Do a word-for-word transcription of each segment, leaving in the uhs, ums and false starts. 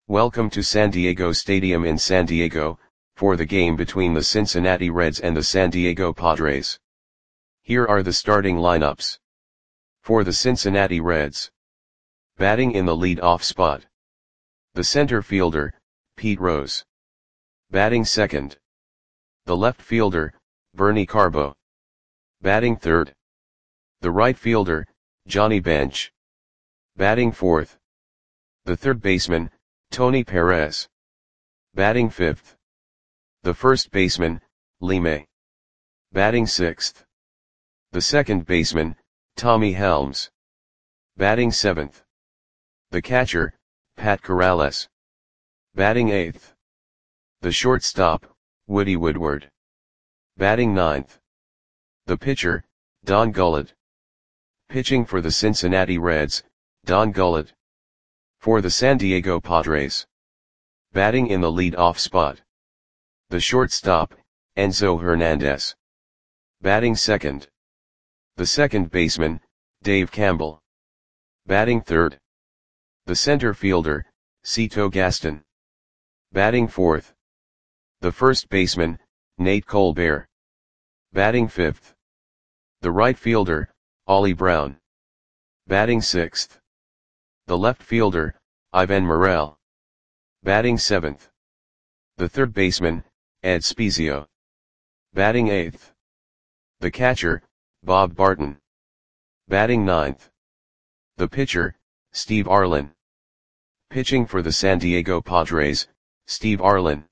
Welcome to San Diego Stadium in San Diego, for the game between the Cincinnati Reds and the San Diego Padres. Here are the starting lineups. For the Cincinnati Reds. Batting in the lead-off spot. The center fielder, Pete Rose. Batting second. The left fielder, Bernie Carbo. Batting third. The right fielder, Johnny Bench. Batting fourth. The third baseman, Tony Perez. Batting fifth. The first baseman, Lee May. Batting sixth. The second baseman, Tommy Helms. Batting seventh. The catcher, Pat Corrales. Batting eighth. The shortstop, Woody Woodward. Batting ninth. The pitcher, Don Gullett. Pitching for the Cincinnati Reds, Don Gullett. For the San Diego Padres. Batting in the lead-off spot. The shortstop, Enzo Hernandez. Batting second. The second baseman, Dave Campbell. Batting third. The center fielder, Cito Gaston. Batting fourth. The first baseman, Nate Colbert. Batting fifth. The right fielder, Ollie Brown. Batting sixth. The left fielder, Ivan Morel. Batting seventh. The third baseman, Ed Spezio. Batting eighth. The catcher, Bob Barton. Batting ninth. The pitcher, Steve Arlen. Pitching for the San Diego Padres, Steve Arlen.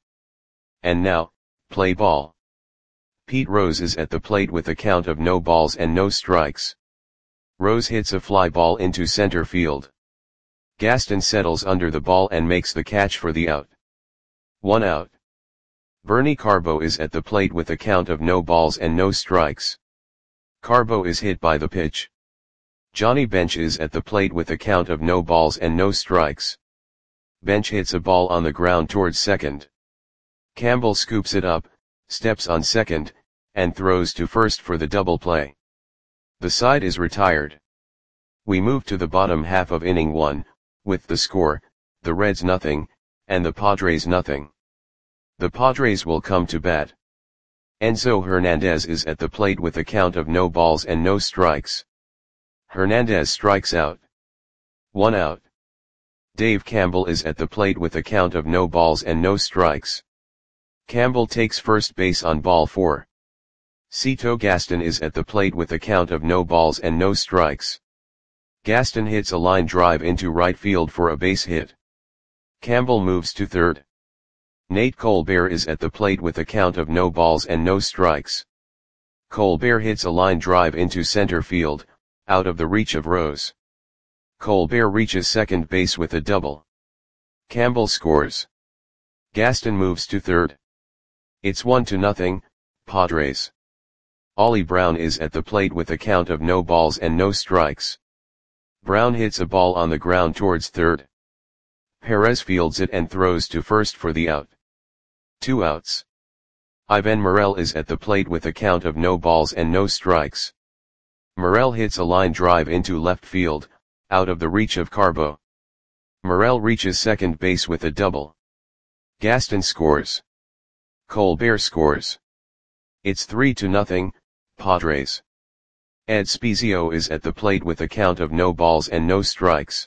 And now, play ball. Pete Rose is at the plate with a count of no balls and no strikes. Rose hits a fly ball into center field. Gaston settles under the ball and makes the catch for the out. One out. Bernie Carbo is at the plate with a count of no balls and no strikes. Carbo is hit by the pitch. Johnny Bench is at the plate with a count of no balls and no strikes. Bench hits a ball on the ground towards second. Campbell scoops it up, steps on second, and throws to first for the double play. The side is retired. We move to the bottom half of inning one, with the score, the Reds nothing, and the Padres nothing. The Padres will come to bat. Enzo Hernandez is at the plate with a count of no balls and no strikes. Hernandez strikes out. One out. Dave Campbell is at the plate with a count of no balls and no strikes. Campbell takes first base on ball four. Cito Gaston is at the plate with a count of no balls and no strikes. Gaston hits a line drive into right field for a base hit. Campbell moves to third. Nate Colbert is at the plate with a count of no balls and no strikes. Colbert hits a line drive into center field, out of the reach of Rose. Colbert reaches second base with a double. Campbell scores. Gaston moves to third. It's one to nothing, Padres. Ollie Brown is at the plate with a count of no balls and no strikes. Brown hits a ball on the ground towards third. Perez fields it and throws to first for the out. Two outs. Ivan Morel is at the plate with a count of no balls and no strikes. Morel hits a line drive into left field, out of the reach of Carbo. Morel reaches second base with a double. Gaston scores. Colbert scores. It's three to nothing, Padres. Ed Spezio is at the plate with a count of no balls and no strikes.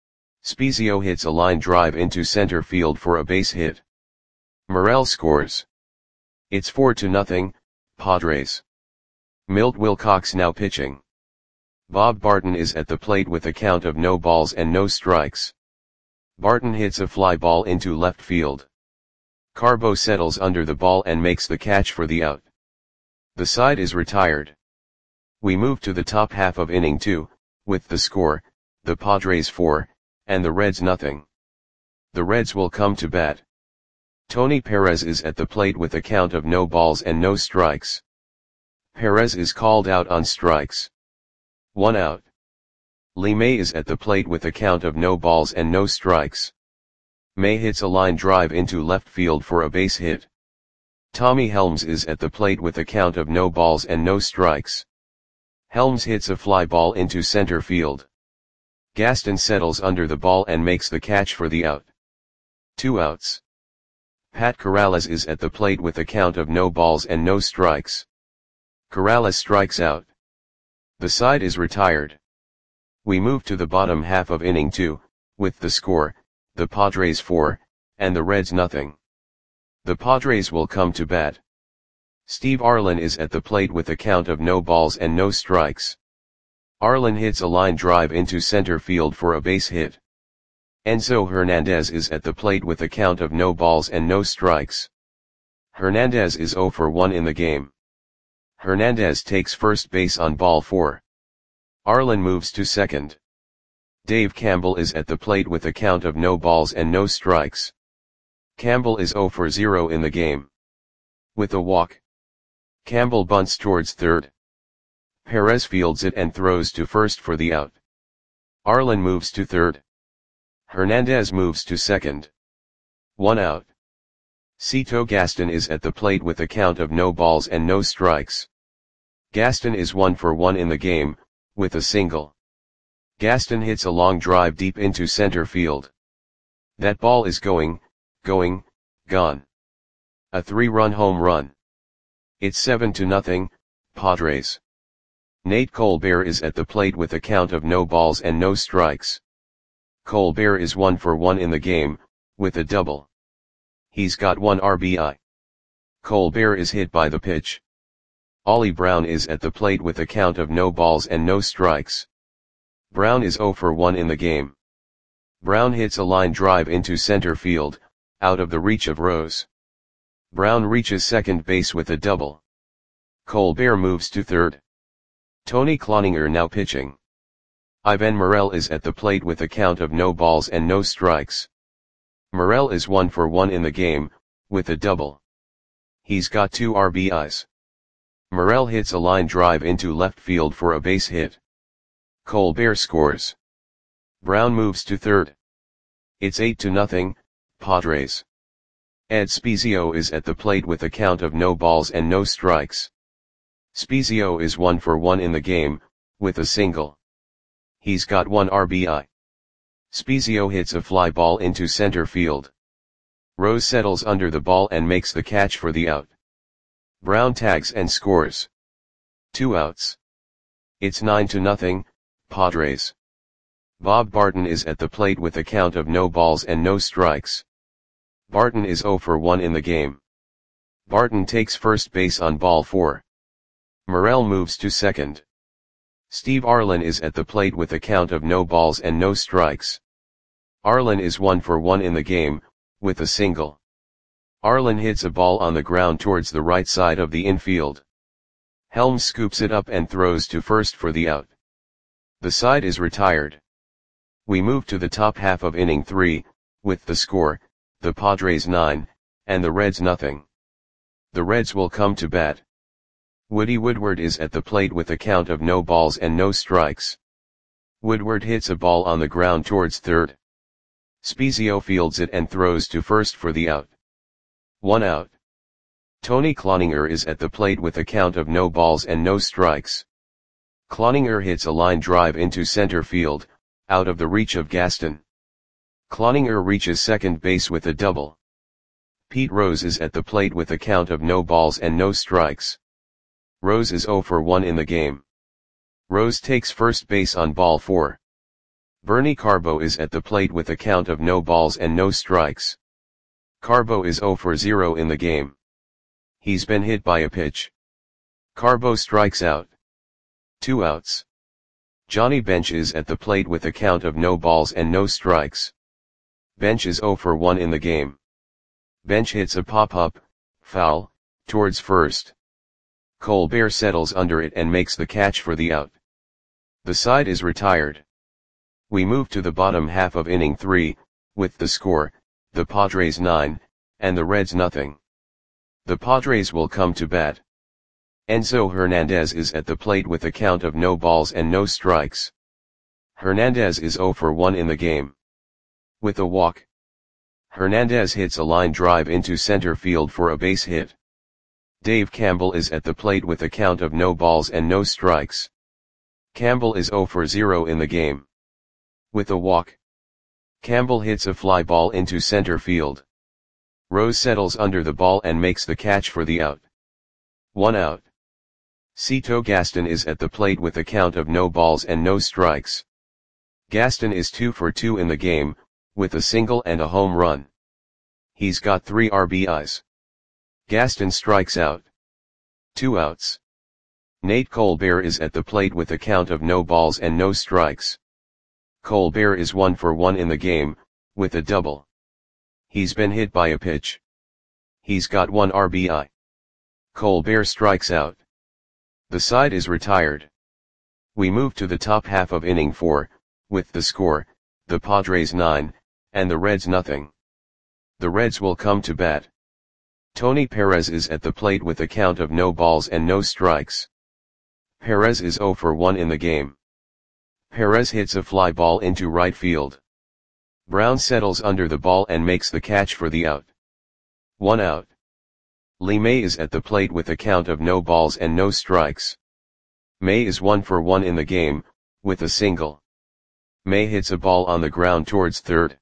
Spezio hits a line drive into center field for a base hit. Morel scores. It's four to nothing, Padres. Milt Wilcox now pitching. Bob Barton is at the plate with a count of no balls and no strikes. Barton hits a fly ball into left field. Carbo settles under the ball and makes the catch for the out. The side is retired. We move to the top half of inning two, with the score, the Padres four, and the Reds nothing. The Reds will come to bat. Tony Perez is at the plate with a count of no balls and no strikes. Perez is called out on strikes. One out. Lee May is at the plate with a count of no balls and no strikes. May hits a line drive into left field for a base hit. Tommy Helms is at the plate with a count of no balls and no strikes. Helms hits a fly ball into center field. Gaston settles under the ball and makes the catch for the out. Two outs. Pat Corrales is at the plate with a count of no balls and no strikes. Corrales strikes out. The side is retired. We move to the bottom half of inning two, with the score, the Padres four, and the Reds nothing. The Padres will come to bat. Steve Arlen is at the plate with a count of no balls and no strikes. Arlen hits a line drive into center field for a base hit. Enzo Hernandez is at the plate with a count of no balls and no strikes. Hernandez is oh for one in the game. Hernandez takes first base on ball four. Arlen moves to second. Dave Campbell is at the plate with a count of no balls and no strikes. Campbell is oh for zero in the game. With a walk, Campbell bunts towards third. Perez fields it and throws to first for the out. Arlen moves to third. Hernandez moves to second. One out. Cito Gaston is at the plate with a count of no balls and no strikes. Gaston is one for one in the game, with a single. Gaston hits a long drive deep into center field. That ball is going, going, gone. A three-run home run. It's seven to nothing, Padres. Nate Colbert is at the plate with a count of no balls and no strikes. Colbert is one for one in the game, with a double. He's got one R B I. Colbert is hit by the pitch. Ollie Brown is at the plate with a count of no balls and no strikes. Brown is oh for one in the game. Brown hits a line drive into center field, out of the reach of Rose. Brown reaches second base with a double. Colbert moves to third. Tony Cloninger now pitching. Ivan Morel is at the plate with a count of no balls and no strikes. Morel is one for one in the game, with a double. He's got two R B Is. Morel hits a line drive into left field for a base hit. Colbert scores. Brown moves to third. It's eight to nothing, Padres. Ed Spezio is at the plate with a count of no balls and no strikes. Spezio is one for one in the game, with a single. He's got one R B I. Spezio hits a fly ball into center field. Rose settles under the ball and makes the catch for the out. Brown tags and scores. Two outs. It's nine to nothing, Padres. Bob Barton is at the plate with a count of no balls and no strikes. Barton is oh for one in the game. Barton takes first base on ball four. Morel moves to second. Steve Arlen is at the plate with a count of no balls and no strikes. Arlen is one for one in the game, with a single. Arlen hits a ball on the ground towards the right side of the infield. Helms scoops it up and throws to first for the out. The side is retired. We move to the top half of inning three, with the score, the Padres nine, and the Reds nothing. The Reds will come to bat. Woody Woodward is at the plate with a count of no balls and no strikes. Woodward hits a ball on the ground towards third. Spezio fields it and throws to first for the out. One out. Tony Cloninger is at the plate with a count of no balls and no strikes. Cloninger hits a line drive into center field, out of the reach of Gaston. Cloninger reaches second base with a double. Pete Rose is at the plate with a count of no balls and no strikes. Rose is oh for one in the game. Rose takes first base on ball four. Bernie Carbo is at the plate with a count of no balls and no strikes. Carbo is oh for zero in the game. He's been hit by a pitch. Carbo strikes out. Two outs. Johnny Bench is at the plate with a count of no balls and no strikes. Bench is oh for one in the game. Bench hits a pop-up, foul, towards first. Colbert settles under it and makes the catch for the out. The side is retired. We move to the bottom half of inning three, with the score, the Padres nine, and the Reds nothing. The Padres will come to bat. Enzo Hernandez is at the plate with a count of no balls and no strikes. Hernandez is oh for one in the game. With a walk, Hernandez hits a line drive into center field for a base hit. Dave Campbell is at the plate with a count of no balls and no strikes. Campbell is oh for zero in the game. With a walk, Campbell hits a fly ball into center field. Rose settles under the ball and makes the catch for the out. One out. Cito Gaston is at the plate with a count of no balls and no strikes. Gaston is two for two in the game, with a single and a home run. He's got three R B Is. Gaston strikes out. Two outs. Nate Colbert is at the plate with a count of no balls and no strikes. Colbert is one for one in the game, with a double. He's been hit by a pitch. He's got one R B I. Colbert strikes out. The side is retired. We move to the top half of inning four, with the score, the Padres nine, and the Reds nothing. The Reds will come to bat. Tony Perez is at the plate with a count of no balls and no strikes. Perez is zero for one in the game. Perez hits a fly ball into right field. Brown settles under the ball and makes the catch for the out. One out. Lee May is at the plate with a count of no balls and no strikes. May is one for one in the game, with a single. May hits a ball on the ground towards third.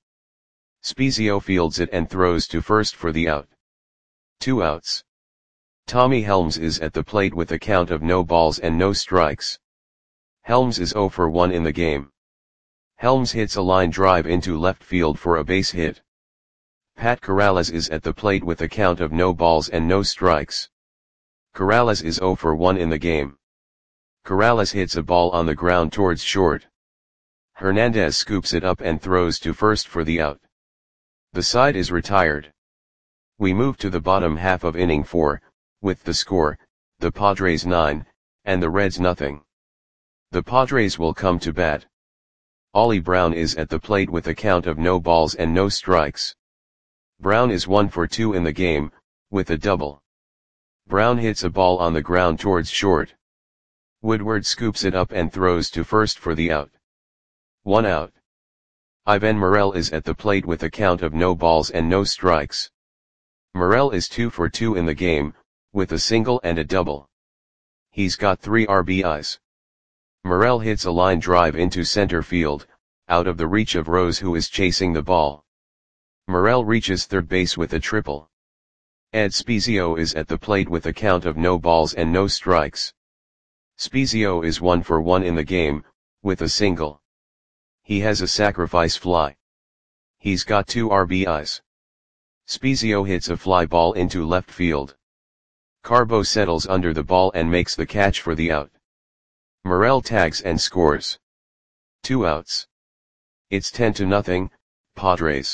Spezio fields it and throws to first for the out. Two outs. Tommy Helms is at the plate with a count of no balls and no strikes. Helms is zero for one in the game. Helms hits a line drive into left field for a base hit. Pat Corrales is at the plate with a count of no balls and no strikes. Corrales is zero for one in the game. Corrales hits a ball on the ground towards short. Hernandez scoops it up and throws to first for the out. The side is retired. We move to the bottom half of inning four, with the score, the Padres nine, and the Reds nothing. The Padres will come to bat. Ollie Brown is at the plate with a count of no balls and no strikes. Brown is one for two in the game, with a double. Brown hits a ball on the ground towards short. Woodward scoops it up and throws to first for the out. One out. Ivan Morel is at the plate with a count of no balls and no strikes. Morel is two for two in the game, with a single and a double. He's got three R B Is. Morel hits a line drive into center field, out of the reach of Rose who is chasing the ball. Morel reaches third base with a triple. Ed Spezio is at the plate with a count of no balls and no strikes. Spezio is one for one in the game, with a single. He has a sacrifice fly. He's got two R B Is. Spezio hits a fly ball into left field. Carbo settles under the ball and makes the catch for the out. Morel tags and scores. Two outs. It's ten to nothing, Padres.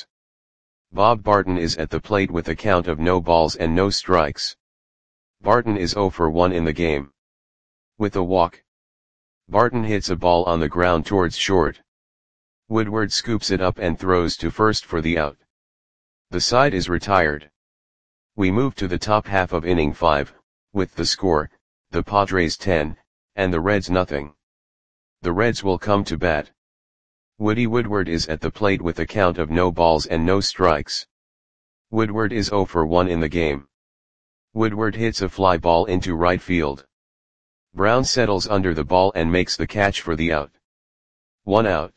Bob Barton is at the plate with a count of no balls and no strikes. Barton is zero for one in the game. With a walk. Barton hits a ball on the ground towards short. Woodward scoops it up and throws to first for the out. The side is retired. We move to the top half of inning five, with the score, the Padres ten, and the Reds nothing. The Reds will come to bat. Woody Woodward is at the plate with a count of no balls and no strikes. Woodward is zero for one in the game. Woodward hits a fly ball into right field. Brown settles under the ball and makes the catch for the out. One out.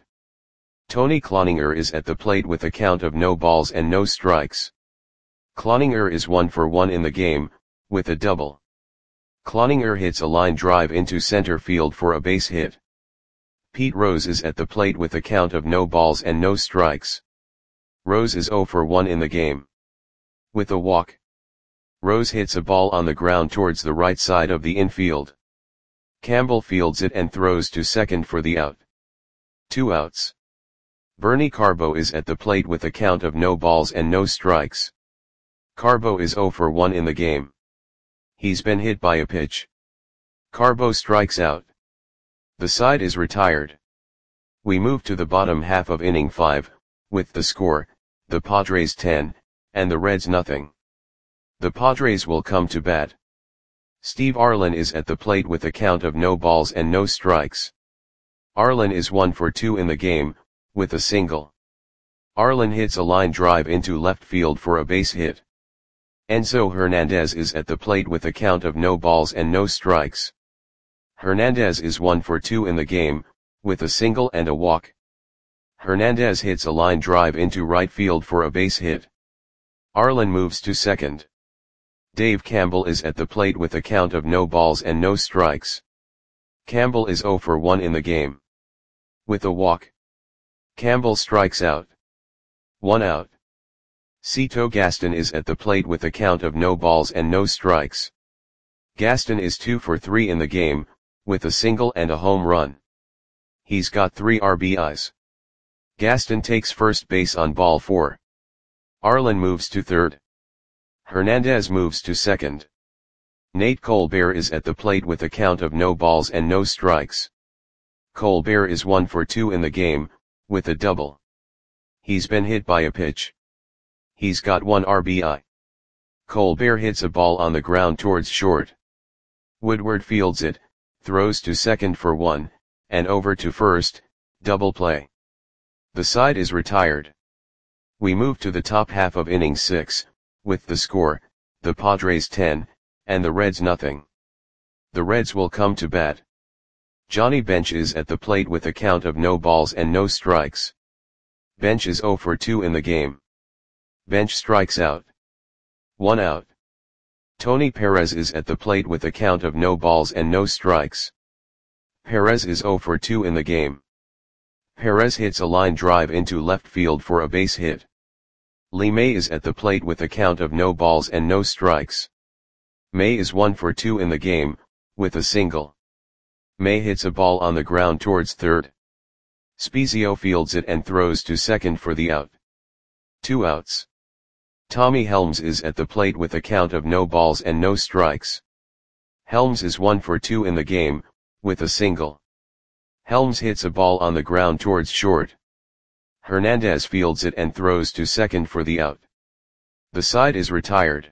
Tony Cloninger is at the plate with a count of no balls and no strikes. Cloninger is one for one in the game, with a double. Cloninger hits a line drive into center field for a base hit. Pete Rose is at the plate with a count of no balls and no strikes. Rose is zero for one in the game. With a walk. Rose hits a ball on the ground towards the right side of the infield. Campbell fields it and throws to second for the out. Two outs. Bernie Carbo is at the plate with a count of no balls and no strikes. Carbo is zero for one in the game. He's been hit by a pitch. Carbo strikes out. The side is retired. We move to the bottom half of inning five, with the score, the Padres ten, and the Reds nothing. The Padres will come to bat. Steve Arlen is at the plate with a count of no balls and no strikes. Arlen is one for two in the game, with a single. Arlen hits a line drive into left field for a base hit. Enzo Hernandez is at the plate with a count of no balls and no strikes. Hernandez is one for two in the game, with a single and a walk. Hernandez hits a line drive into right field for a base hit. Arlen moves to second. Dave Campbell is at the plate with a count of no balls and no strikes. Campbell is oh for one in the game. With a walk, Campbell strikes out. One out. Cito Gaston is at the plate with a count of no balls and no strikes. Gaston is two for three in the game, with a single and a home run. He's got three R B Is. Gaston takes first base on ball four. Arlen moves to third. Hernandez moves to second. Nate Colbert is at the plate with a count of no balls and no strikes. Colbert is one for two in the game, with a double. He's been hit by a pitch. He's got one R B I. Colbert hits a ball on the ground towards short. Woodward fields it, throws to second for one, and over to first, double play. The side is retired. We move to the top half of inning six, with the score, the Padres ten, and the Reds nothing. The Reds will come to bat. Johnny Bench is at the plate with a count of no balls and no strikes. Bench is oh for two in the game. Bench strikes out. One out. Tony Perez is at the plate with a count of no balls and no strikes. Perez is oh for two in the game. Perez hits a line drive into left field for a base hit. Lee May is at the plate with a count of no balls and no strikes. May is one for two in the game, with a single. May hits a ball on the ground towards third. Spezio fields it and throws to second for the out. Two outs. Tommy Helms is at the plate with a count of no balls and no strikes. Helms is one for two in the game, with a single. Helms hits a ball on the ground towards short. Hernandez fields it and throws to second for the out. The side is retired.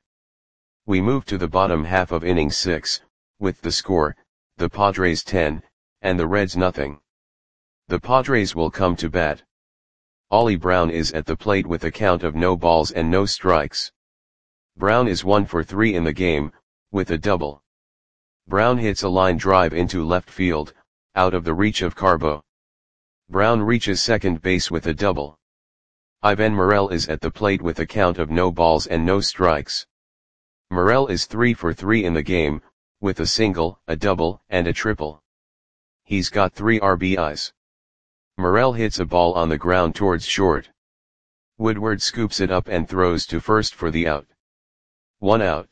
We move to the bottom half of inning six, with the score, the Padres ten, and the Reds nothing. The Padres will come to bat. Ollie Brown is at the plate with a count of no balls and no strikes. Brown is one for three in the game, with a double. Brown hits a line drive into left field, out of the reach of Carbo. Brown reaches second base with a double. Ivan Morel is at the plate with a count of no balls and no strikes. Morel is three for three in the game, with a single, a double, and a triple. He's got three R B Is. Morel hits a ball on the ground towards short. Woodward scoops it up and throws to first for the out. One out.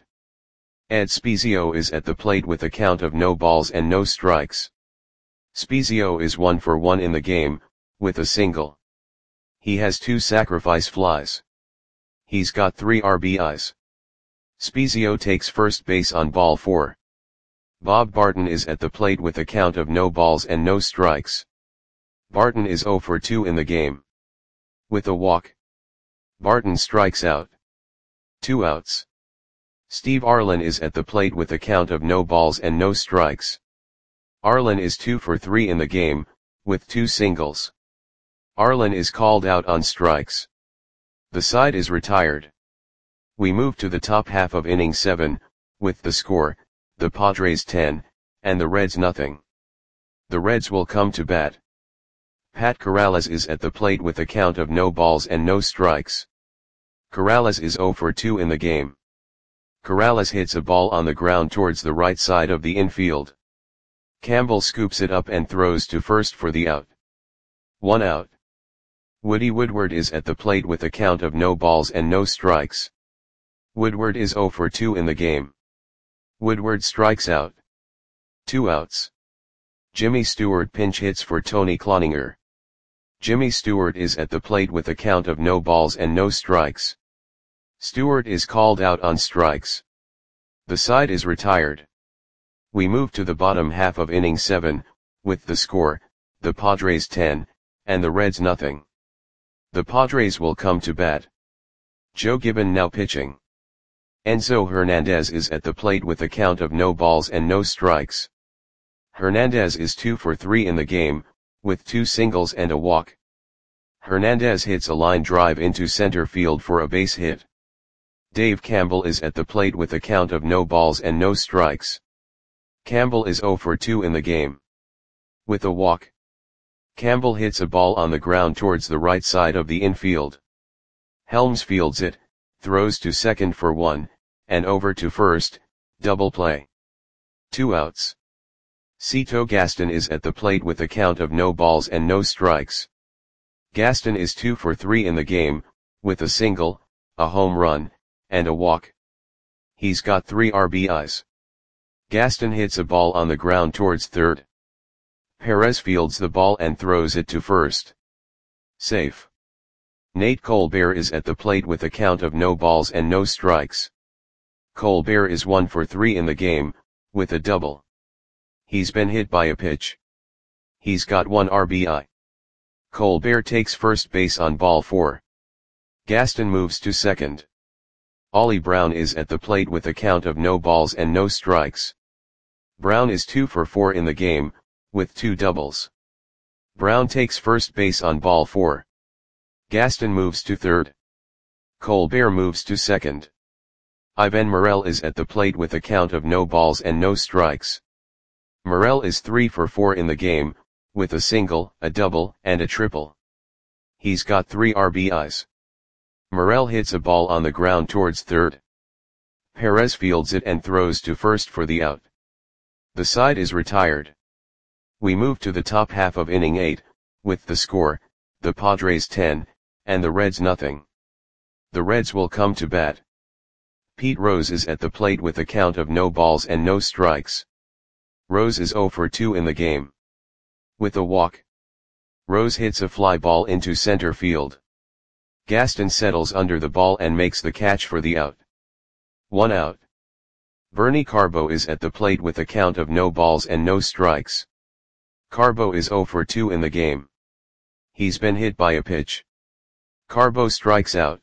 Ed Spezio is at the plate with a count of no balls and no strikes. Spezio is one for one in the game, with a single. He has two sacrifice flies. He's got three R B Is. Spezio takes first base on ball four. Bob Barton is at the plate with a count of no balls and no strikes. Barton is oh for two in the game. With a walk, Barton strikes out. Two outs. Steve Arlen is at the plate with a count of no balls and no strikes. Arlen is two for three in the game, with two singles. Arlen is called out on strikes. The side is retired. We move to the top half of inning seven, with the score, the Padres ten, and the Reds nothing. The Reds will come to bat. Pat Corrales is at the plate with a count of no balls and no strikes. Corrales is oh for two in the game. Corrales hits a ball on the ground towards the right side of the infield. Campbell scoops it up and throws to first for the out. One out. Woody Woodward is at the plate with a count of no balls and no strikes. Woodward is oh for two in the game. Woodward strikes out. Two outs. Jimmy Stewart pinch hits for Tony Cloninger. Jimmy Stewart is at the plate with a count of no balls and no strikes. Stewart is called out on strikes. The side is retired. We move to the bottom half of inning seven, with the score, the Padres ten, and the Reds nothing. The Padres will come to bat. Joe Gibbon now pitching. Enzo Hernandez is at the plate with a count of no balls and no strikes. Hernandez is two for three in the game, with two singles and a walk. Hernandez hits a line drive into center field for a base hit. Dave Campbell is at the plate with a count of no balls and no strikes. Campbell is oh for two in the game. With a walk, Campbell hits a ball on the ground towards the right side of the infield. Helms fields it, throws to second for one, and over to first, double play. Two outs. Cito Gaston is at the plate with a count of no balls and no strikes. Gaston is two for three in the game, with a single, a home run, and a walk. He's got three R B Is. Gaston hits a ball on the ground towards third. Perez fields the ball and throws it to first. Safe. Nate Colbert is at the plate with a count of no balls and no strikes. Colbert is one for three in the game, with a double. He's been hit by a pitch. He's got one R B I. Colbert takes first base on ball four. Gaston moves to second. Ollie Brown is at the plate with a count of no balls and no strikes. Brown is two for four in the game, with two doubles. Brown takes first base on ball four. Gaston moves to third. Colbert moves to second. Ivan Morel is at the plate with a count of no balls and no strikes. Morel is three for four in the game, with a single, a double, and a triple. He's got three R B Is. Morel hits a ball on the ground towards third. Perez fields it and throws to first for the out. The side is retired. We move to the top half of inning eight, with the score, the Padres ten, and the Reds nothing. The Reds will come to bat. Pete Rose is at the plate with a count of no balls and no strikes. Rose is zero for two in the game. With a walk. Rose hits a fly ball into center field. Gaston settles under the ball and makes the catch for the out. One out. Bernie Carbo is at the plate with a count of no balls and no strikes. Carbo is zero for two in the game. He's been hit by a pitch. Carbo strikes out.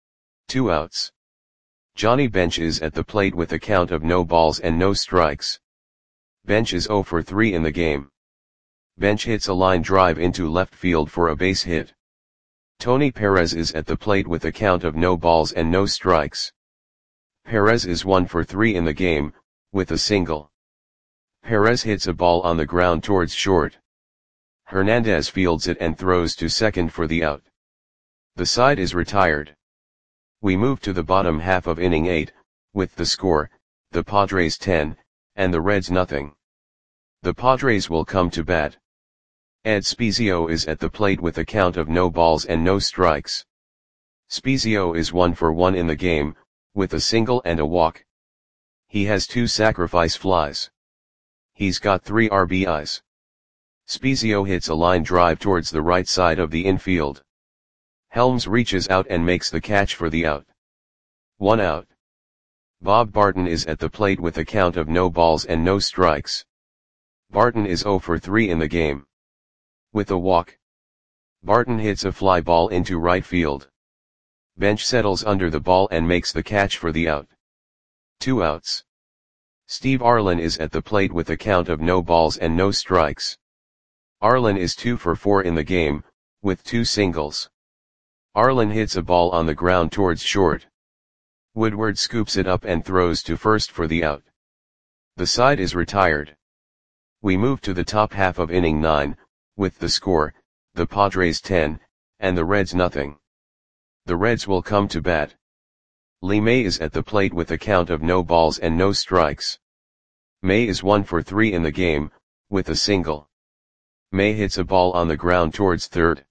Two outs. Johnny Bench is at the plate with a count of no balls and no strikes. Bench is zero for three in the game. Bench hits a line drive into left field for a base hit. Tony Perez is at the plate with a count of no balls and no strikes. Perez is one for three in the game, with a single. Perez hits a ball on the ground towards short. Hernandez fields it and throws to second for the out. The side is retired. We move to the bottom half of inning eight, with the score, the Padres ten, and the Reds nothing. The Padres will come to bat. Ed Spezio is at the plate with a count of no balls and no strikes. Spezio is one for one in the game, with a single and a walk. He has two sacrifice flies. He's got three R B Is. Spezio hits a line drive towards the right side of the infield. Helms reaches out and makes the catch for the out. One out. Bob Barton is at the plate with a count of no balls and no strikes. Barton is zero for three in the game. With a walk. Barton hits a fly ball into right field. Bench settles under the ball and makes the catch for the out. Two outs. Steve Arlen is at the plate with a count of no balls and no strikes. Arlen is two for four in the game, with two singles. Arlen hits a ball on the ground towards short. Woodward scoops it up and throws to first for the out. The side is retired. We move to the top half of inning nine, with the score, the Padres ten, and the Reds nothing. The Reds will come to bat. Lee May is at the plate with a count of no balls and no strikes. May is one for three in the game, with a single. May hits a ball on the ground towards third.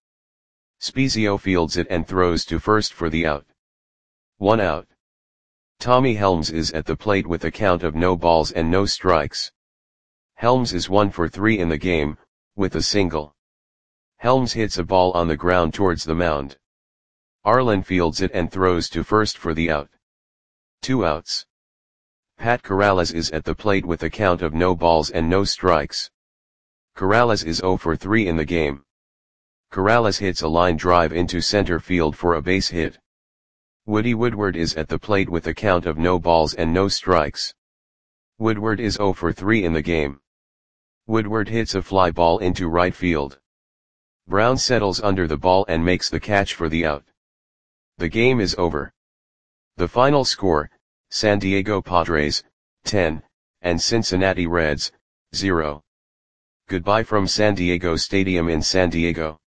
Spezio fields it and throws to first for the out. One out. Tommy Helms is at the plate with a count of no balls and no strikes. Helms is one for three in the game, with a single. Helms hits a ball on the ground towards the mound. Arlen fields it and throws to first for the out. Two outs. Pat Corrales is at the plate with a count of no balls and no strikes. Corrales is zero for three in the game. Corrales hits a line drive into center field for a base hit. Woody Woodward is at the plate with a count of no balls and no strikes. Woodward is zero for three in the game. Woodward hits a fly ball into right field. Brown settles under the ball and makes the catch for the out. The game is over. The final score, San Diego Padres, ten, and Cincinnati Reds, zero. Goodbye from San Diego Stadium in San Diego.